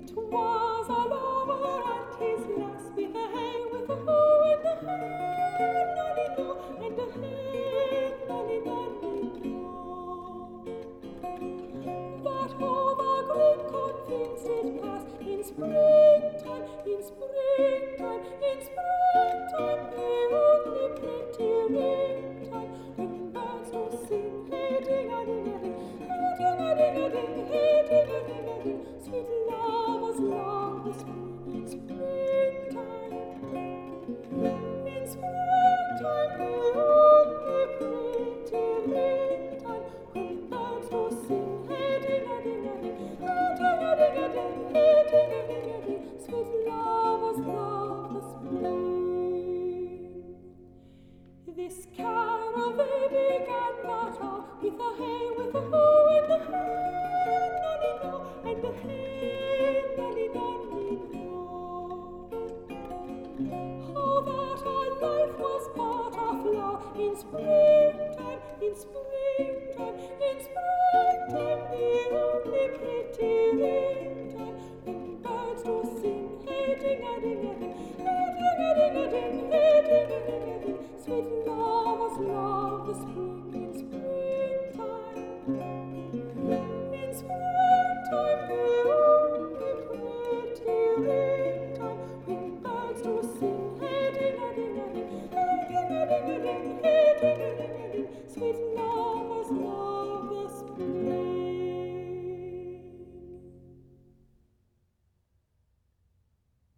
'Twas a lover and his lass, with a hey, with a ho, and a hey, nolly no, and a hey, nolly nolly no. That over green cornfields did pass in springtime, in springtime, in springtime, the only pretty ringtime, when birds do sing, hey ding-a-ding-a-ding, hey ding-a-ding-a-ding, hey ding-a-ding-a-ding, sweet lovers long the spring, in springtime, in springtime, the only pretty ringtime, when birds do sing, hey ding-a-ding-a-ding, hey ding-a-ding-a-ding, hey ding-a-ding-a-ding, sweet lovers love the spring. This carol they began that hour, with a hey, with a ho, and a hey, nolly no, and a hey, nolly nolly no. How that our life was but a flower in springtime, in springtime.